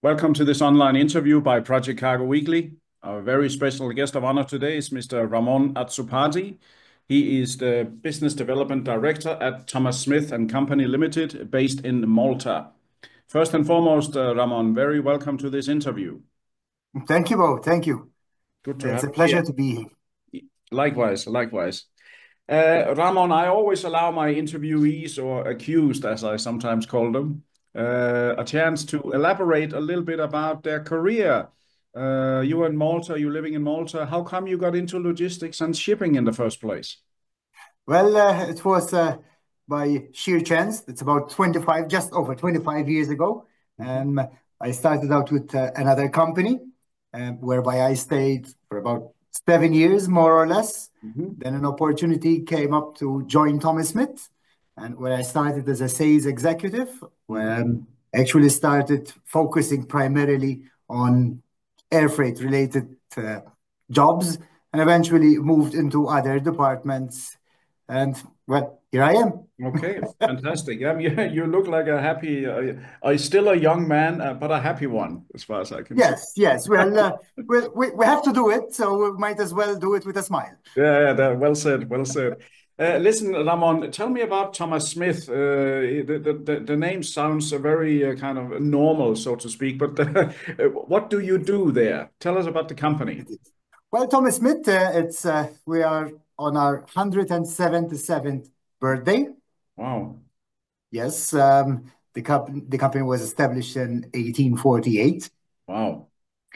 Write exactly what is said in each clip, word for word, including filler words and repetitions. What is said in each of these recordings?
Welcome to this online interview by Project Cargo Weekly. Our very special guest of honor today is Mister Ramon Atsupati. He is the Business Development Director at Thomas Smith and Company Limited, based in Malta. First and foremost, uh, Ramon, very welcome to this interview. Thank you, Bo. Thank you. Good to It's have a you pleasure to be here. here. Likewise, likewise. Uh, Ramon, I always allow my interviewees, or accused as I sometimes call them, uh, a chance to elaborate a little bit about their career. Uh, you in Malta, you living in Malta. How come you got into logistics and shipping in the first place? Well, uh, it was uh, by sheer chance. It's about twenty-five, just over twenty-five years ago. Mhm. Um, I started out with uh, another company, um, whereby I stayed for about seven years, more or less. Mhm. Then an opportunity came up to join Thomas Smith, and where I started as a sales executive, where Mhm. I actually started focusing primarily on air freight related uh, jobs, and eventually moved into other departments. And well, here I am. Okay, fantastic. Yeah, you, you look like a happy, uh, uh, still a young man, uh, but a happy one, as far as I can see. Yes, yes. Well, uh, we, we, we have to do it, so we might as well do it with a smile. Yeah, yeah, that, well said, well said. Uh, listen, Ramon, tell me about Thomas Smith. Uh, the, the, the the name sounds uh, very uh, kind of normal, so to speak, but uh, what do you do there? Tell us about the company. It is. Well, Thomas Smith, uh, it's uh, we are on our one hundred seventy-seventh birthday. Wow, Yes, um, the, company the company was established in eighteen forty-eight. wow.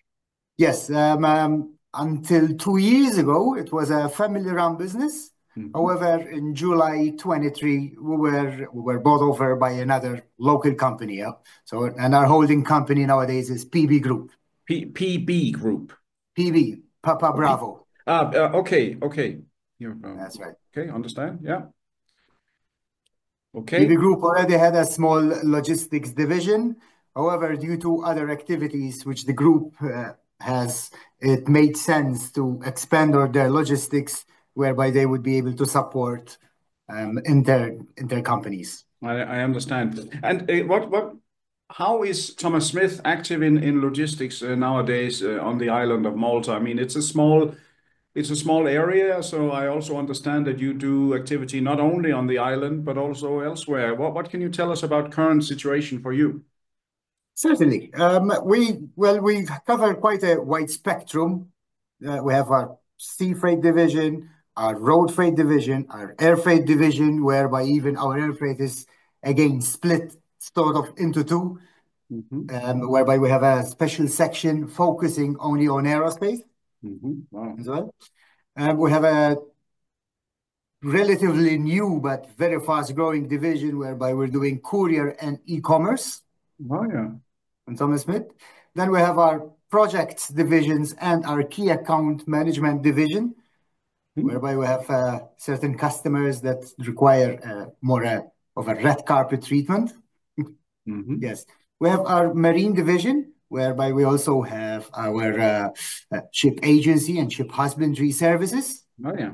Yes, um, um, until two years ago, it was a family-run business. Mhm. However, in July twenty-three, we were we were bought over by another local company. Yeah? So, and our holding company nowadays is P B Group. P PB Group. P B, Papa Okay. Bravo. Ah, uh, okay, okay. You um, That's right. okay? Understand? Yeah. Okay. P B Group already had a small logistics division. However, due to other activities which the group uh, has, it made sense to expand on their logistics, whereby they would be able to support um, inter inter companies. I, I understand. And uh, what what how is Thomas Smith active in in logistics uh, nowadays uh, on the island of Malta? I mean, it's a small it's a small area, so I also understand that you do activity not only on the island but also elsewhere. What what can you tell us about current situation for you? Certainly. Um, we well, we cover quite a wide spectrum. Uh, we have our sea freight division, our road freight division, our air freight division, whereby even our air freight is again split sort of into two, Hmm. um, whereby we have a special section focusing only on aerospace Hmm. Wow. as well. Um, we have a relatively new but very fast-growing division whereby we're doing courier and e-commerce Oh yeah. on Thomas Smith. Then we have our projects divisions and our key account management division, whereby we have uh, certain customers that require uh, more uh, of a red carpet treatment. Mm-hmm. Yes. We have our marine division, whereby we also have our uh, uh, ship agency and ship husbandry services. Oh yeah.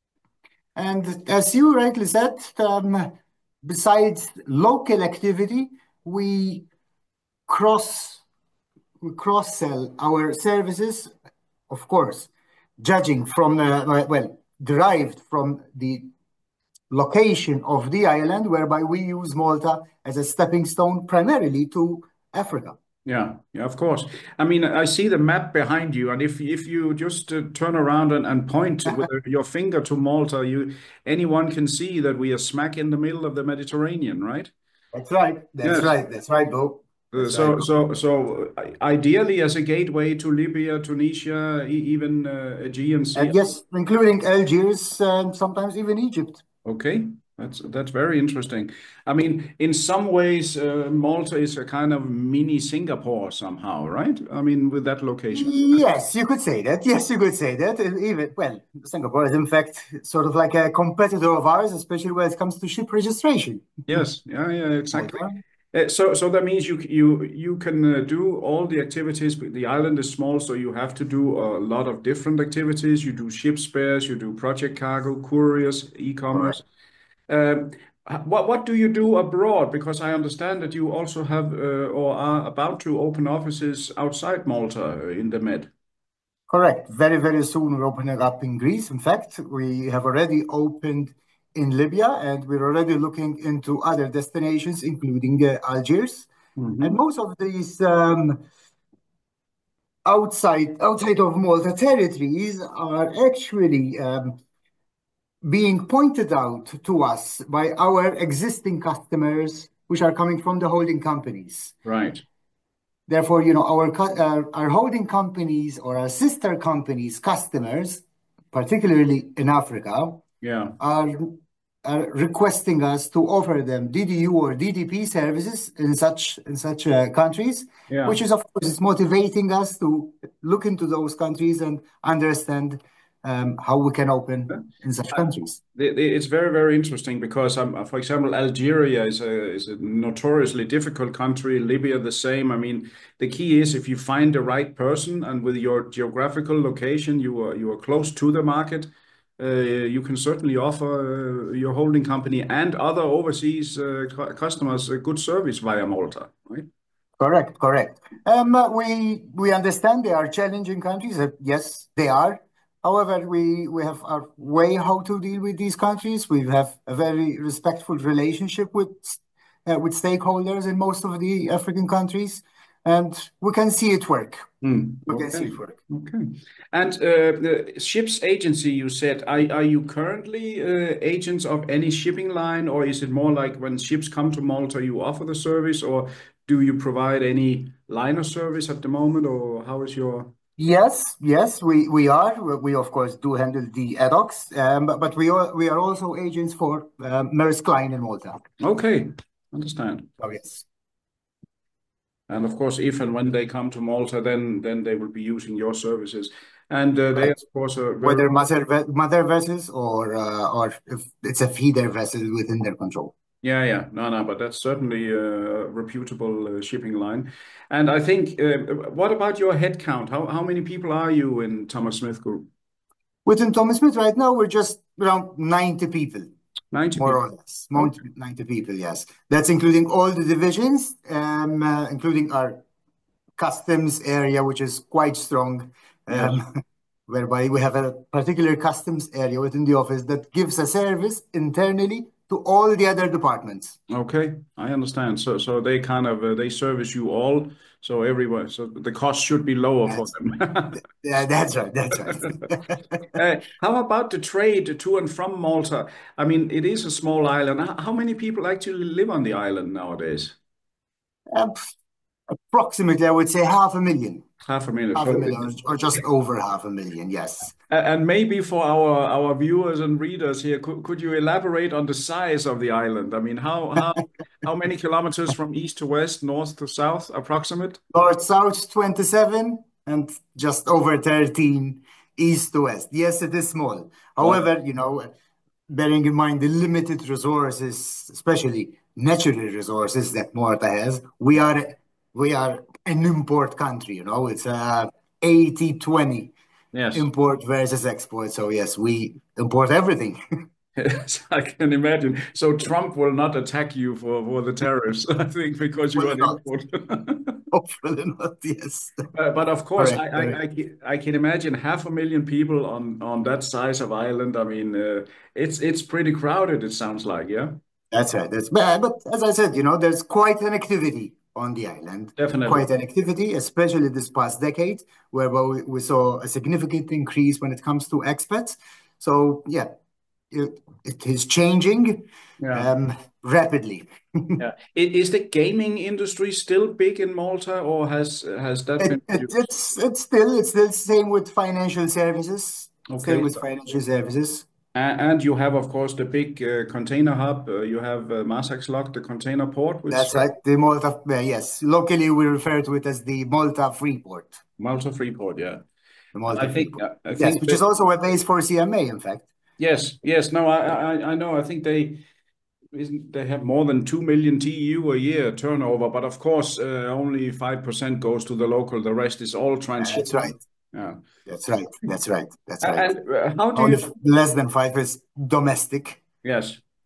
And as you rightly said, um, besides local activity, we cross we cross sell our services, of course, judging from uh, well derived from the location of the island, whereby we use Malta as a stepping stone primarily to Africa. Yeah, yeah, of course. I mean, I see the map behind you, and if if you just uh, turn around and, and point with your finger to Malta, you anyone can see that we are smack in the middle of the Mediterranean, right? That's right. That's Yes. right. That's right, Bo. Uh, That's right. so so so uh, ideally as a gateway to Libya, Tunisia, e- even uh, Aegean Sea. And yes, including Algiers and sometimes even Egypt. Okay, that's that's very interesting. I mean, in some ways, uh, Malta is a kind of mini Singapore somehow, right? I mean, with that location. Yes, you could say that. Yes, you could say that. And even, well, Singapore is in fact sort of like a competitor of ours, especially when it comes to ship registration. Yes, yeah, yeah, exactly. Malta. Uh, so, so that means you you you can uh, do all the activities. But the island is small, so you have to do a lot of different activities. You do ship spares, you do project cargo, couriers, Correct. e-commerce. Um, h- what what do you do abroad? Because I understand that you also have uh, or are about to open offices outside Malta uh, in the Med. Correct. Very, very soon we're opening up in Greece. In fact, we have already opened in Libya, and we're already looking into other destinations, including uh, Algiers. And Hmm. most of these um, outside outside of Malta territories are actually um, being pointed out to us by our existing customers, which are coming from the holding companies. Right. Therefore, you know, our, cu- our our holding companies or our sister companies' customers, particularly in Africa, Yeah. are, are requesting us to offer them D D U or D D P services in such in such uh, countries, Yeah. which is of course is motivating us to look into those countries and understand um, how we can open in such Uh, countries. the- the- It's very, very interesting because, um, for example, Algeria is a is a notoriously difficult country. Libya the same. I mean, the key is if you find the right person and with your geographical location, you are you are close to the market. Uh, you can certainly offer uh, your holding company and other overseas uh, cu- customers a good service via Malta, right? Correct, correct. Um, uh, we we understand they are challenging countries. Uh, yes, they are. However, we we have our way how to deal with these countries. We have a very respectful relationship with uh, with stakeholders in most of the African countries, and we can see it work. Hmm. We can see Okay. it work. Okay. And uh, the ships agency, you said, are, are you currently uh, agents of any shipping line, or is it more like when ships come to Malta, you offer the service, or do you provide any liner service at the moment, or how is your... Yes, yes, we we are. We, we, of course do handle the ad hocs, um, but, but we are we are also agents for um, Maersk Line in Malta. Okay, understand. Oh yes. And of course, if and when they come to Malta, then then they will be using your services. And uh, they, Right. of course, are very... Whether mother ve- mother vessels or uh, or if it's a feeder vessel within their control. Yeah, yeah. No, no, but that's certainly a reputable uh, shipping line. And I think, uh, what about your headcount? How how many people are you in Thomas Smith Group? Within Thomas Smith right now, we're just around ninety people, ninety more people. or less. Mount- Okay. ninety people, yes. That's including all the divisions, um, uh, including our customs area, which is quite strong, Yes. um, whereby we have a particular customs area within the office that gives a service internally to all the other departments. Okay, I understand. So so they kind of uh, they service you all, so everyone, so the cost should be lower for That's, them. yeah, that's right. That's right. Uh, how about the trade to and from Malta? I mean, it is a small island. H- How many people actually live on the island nowadays? Uh, Approximately, I would say half a million. Half a million. Half a So, million, or just over half a million, yes. and maybe for our our viewers and readers here, could, could you elaborate on the size of the island? I mean, how how how many kilometers from east to west, north to south, approximate? North south twenty-seven and just over thirteen east to west. Yes, it is small. Wow. However, you know, bearing in mind the limited resources, especially natural resources that Malta has, we are we are an import country, you know, it's a eighty twenty Yes. import versus export. So yes, we import everything. Yes, I can imagine. So Trump will not attack you for, for the tariffs, I think, because you are Hopefully an not. import. Hopefully not, yes. But, but of course, Correct, I, I, correct. I, ca- I can imagine half a million people on, on that size of island. I mean, uh, it's it's pretty crowded, it sounds like, yeah? That's right. That's bad. But as I said, you know, there's quite an activity on the island, Definitely. quite an activity, especially this past decade, where we, we saw a significant increase when it comes to expats. So yeah, it, it is changing Yeah. um, rapidly. Yeah. I- Is the gaming industry still big in Malta, or has has that It, been it, reduced? it's it's still it's still same with financial services. Still Okay. with financial services. A- And you have, of course, the big uh, container hub. Uh, you have uh, Maasachlock, the container port, which That's right. The Malta, uh, yes. Locally, we refer to it as the Malta Freeport. Malta Freeport, yeah. The And Malta I think Freeport. I Yes, think which is that also a base for C M A, in fact. yes, yes. No, I I I know. I think they isn't they have more than two million T E U a year turnover, but of course, uh, only five percent goes to the local. The rest is all That's transshipment. right. Yeah. That's right. That's right. That's A- right. And uh, how do Only you... f- less than five is domestic. Yes.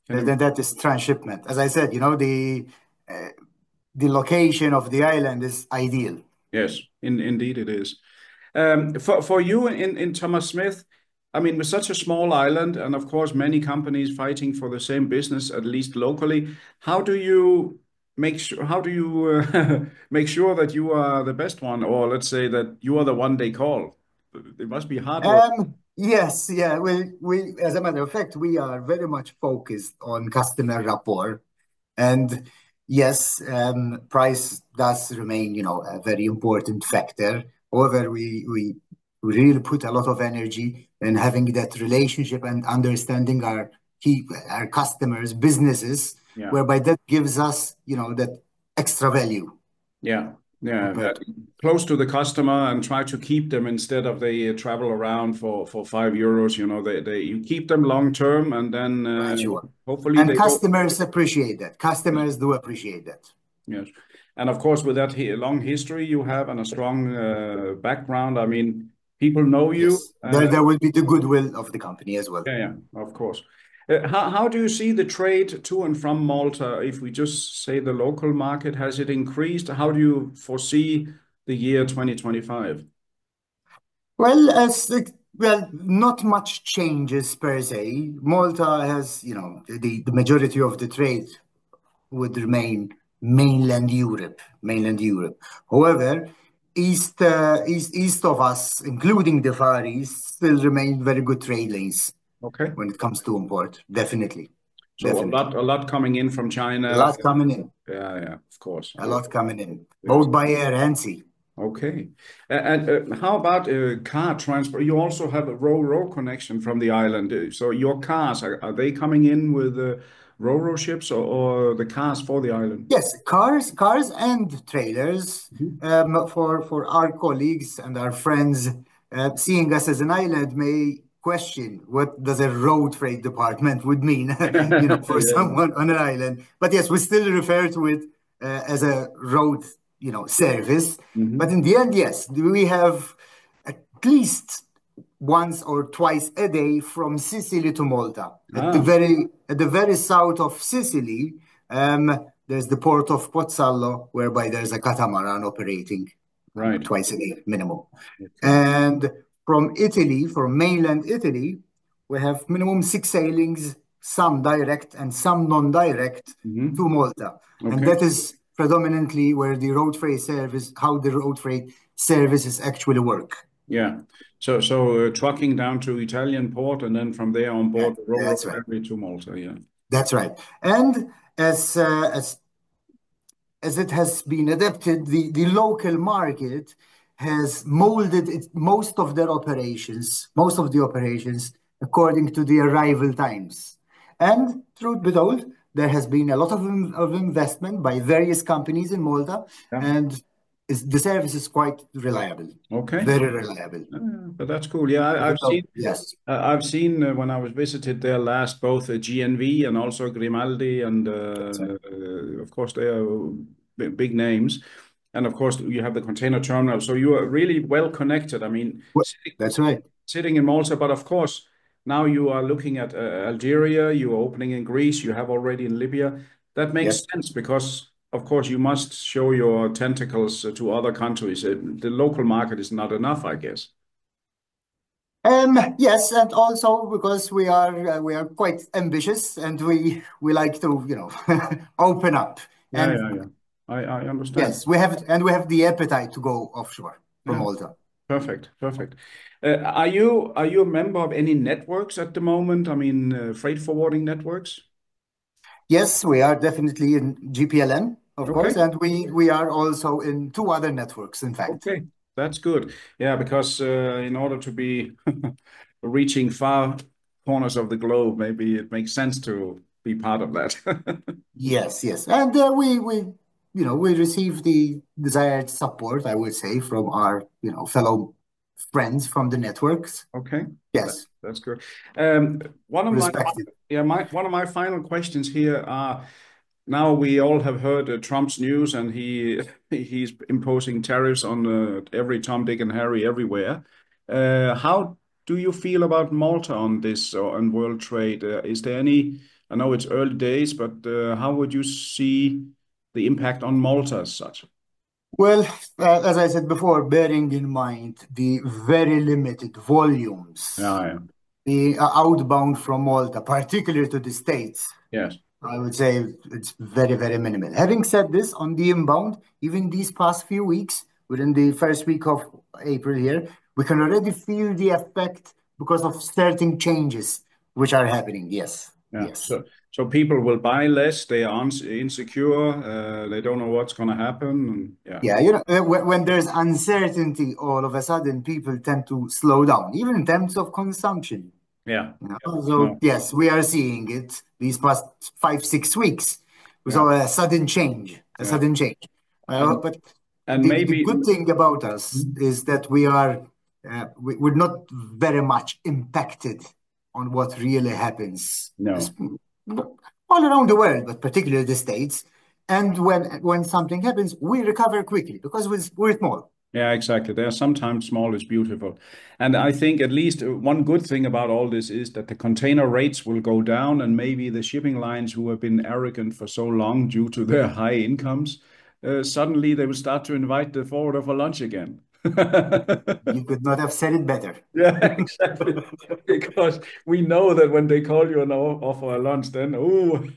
Can you? Then that is transshipment. As I said, you know, the uh, the location of the island is ideal. Yes, in, indeed it is. Um, for for you in in Thomas Smith, I mean, with such a small island, and of course many companies fighting for the same business, at least locally, how do you make sure? How do you uh, make sure that you are the best one, or let's say that you are the one they call? It must be hard work. Um, yes, yeah. We we as a matter of fact, we are very much focused on customer rapport. And yes, um, price does remain, you know, a very important factor. However, we we we really put a lot of energy in having that relationship and understanding our key our customers, businesses, Yeah. whereby that gives us, you know, that extra value Yeah, yeah, compared that to close to the customer and try to keep them instead of they uh, travel around for for five euros. You know, they they you keep them long term, and then uh, right, sure. hopefully And they go. customers appreciate that. Yes, Customers do appreciate that. yes, and of course with that hi long history you have and a strong uh, background. I mean, people know you. Yes. There Uh, there will be the goodwill of the company as well. yeah, yeah, of course. Uh, how how do you see the trade to and from Malta? If we just say the local market, has it increased? How do you foresee the year twenty twenty-five? Well, as it- well, not much changes per se. Malta has, you know, the, the majority of the trade would remain mainland Europe, mainland Europe. However, east, uh, east, east of us, including the Far East, still remain very good trade lanes Okay. when it comes to import. Definitely, So a definitely. lot, a lot coming in from A China. lot coming in, Yeah, yeah, of course. a Uh, lot coming in, Yes. both by air and sea. Okay. A- And uh, how about uh, car transport? You also have a ro-ro connection from the island. Uh, So your cars, are, are they coming in with uh, ro-ro ships, or, or the cars for the island? Yes, cars, cars and trailers. Mhm. Um, for for our colleagues and our friends, uh, seeing us as an island may question what does a road freight department would mean, you know, for Yeah. someone on an island. But yes, we still refer to it uh, as a road, you know, service. But Mhm. in the end, yes, we have at least once or twice a day from Sicily to Malta. At the Ah, very at the very south of Sicily, um, there's the port of Pozzallo, whereby there's a catamaran operating um, right. twice a day minimum. Okay. And from Italy, from mainland Italy, we have minimum six sailings, some direct and some non-direct Mhm. to Malta. And Okay. that is predominantly where the road freight service, how the road freight services actually work. Yeah. So so uh, trucking down to Italian port and then from there on Yeah, board the ro-ro that's right. ferry to Malta. Yeah. That's right. And as uh, as as it has been adapted, the, the local market has molded it, most of their operations, most of the operations according to the arrival times. And truth be told, there has been a lot of, in- of investment by various companies in Malta, Yeah. and is, the service is quite reliable, Okay. very reliable. Uh, but that's cool. Yeah, I, Even I've though, seen yes, uh, I've seen uh, when I was visited there last both uh, G N V and also Grimaldi, and that's right. uh, uh, of course they are b- big names. And of course you have the container terminal, so you are really well connected. I mean, Well, sitting, that's right. sitting in Malta, but of course now you are looking at uh, Algeria, you are opening in Greece, you have already in Libya. That makes Yes. sense because of course you must show your tentacles uh, to other countries. Uh, the local market is not enough, I guess. Um, yes, and also because we are uh, we are quite ambitious and we we like to, you know, open up. Yeah, And yeah, yeah. I, I understand. yes, we have and we have the appetite to go offshore from Yeah, Malta. perfect, perfect. Uh, are you are you a member of any networks at the moment? I mean, uh, freight forwarding networks? Yes, we are definitely in G P L N, of Okay, course, and we we are also in two other networks, in fact. okay, that's good. Yeah, because uh, in order to be reaching far corners of the globe, maybe it makes sense to be part of that. Yes, yes, and uh, we we you know we receive the desired support, I would say, from our you know fellow friends from the networks. Okay, that, Yes, that's good. Um, one of my respected. yeah, my one of my final questions here are now we all have heard uh, Trump's news and he he's imposing tariffs on uh, every Tom, Dick, and Harry everywhere. Uh, how do you feel about Malta on this or on world trade? Uh, is there any I know it's early days, but uh, how would you see the impact on Malta as such? Well, uh, as I said before, bearing in mind the very limited volumes, Yeah, yeah. the uh, outbound from Malta, particularly to the States, Yes. I would say it's very, very minimal. Having said this, on the inbound, even these past few weeks, within the first week of April here, we can already feel the effect because of certain changes which are happening. Yes, Yeah. yes. So so people will buy less. They are uns insecure. Uh, they don't know what's going to happen. And yeah. Yeah, you know, uh, when, when there's uncertainty, all of a sudden people tend to slow down, even in terms of consumption. Yeah. You know? Yeah. So No. yes, we are seeing it these past five, six weeks. We Yeah. saw a sudden change, a Yeah. sudden change. Uh, And but and the, the maybe. good thing about us Mhm. is that we are uh, we, we're not very much impacted on what really happens as- No. all around the world, but particularly the States. And when when something happens, we recover quickly because we're, we're small. Yeah, exactly. There are sometimes small is beautiful. And I think at least uh, one good thing about all this is that the container rates will go down, and maybe the shipping lines who have been arrogant for so long due to their high incomes, uh, suddenly they will start to invite the forwarder for lunch again. You could not have said it better. Yeah, exactly. Because we know that when they call you an o- offer a lunch, then oh,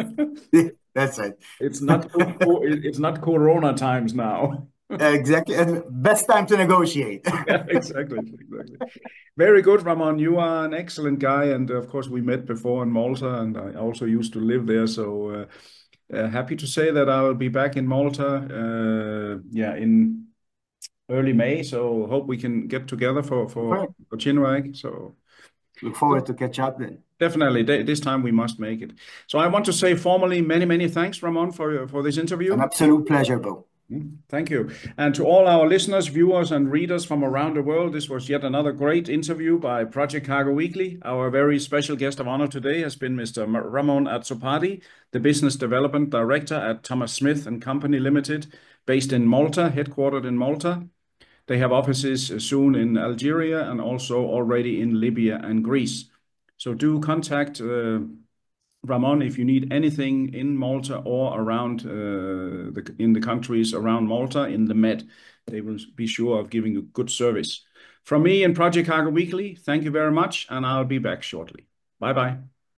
That's right. it's not co- co- it's not Corona times now. Exactly. And best time to negotiate. Yeah, exactly, exactly. Very good, Ramon. You are an excellent guy, and of course, we met before in Malta, and I also used to live there. So uh, uh, happy to say that I will be back in Malta. Uh, yeah, in early May. So hope we can get together for for Perfect. for Chinwag. So Look forward to catch up then. definitely, th- this time we must make it. So I want to say formally many many thanks, Ramon, for for this An interview. absolute pleasure, Bo. Mm, thank you. And to all our listeners, viewers, and readers from around the world, this was yet another great interview by Project Cargo Weekly. Our very special guest of honor today has been Mister M- Ramon Azzopati, the Business Development Director at Thomas Smith and Company Limited, based in Malta, headquartered in Malta. They have offices uh, soon in Algeria and also already in Libya and Greece. So do contact uh, Ramon, if you need anything in Malta or around uh, the, in the countries around Malta in the Med, they will be sure of giving you good service. From me and Project Cargo Weekly, thank you very much, and I'll be back shortly. Bye bye.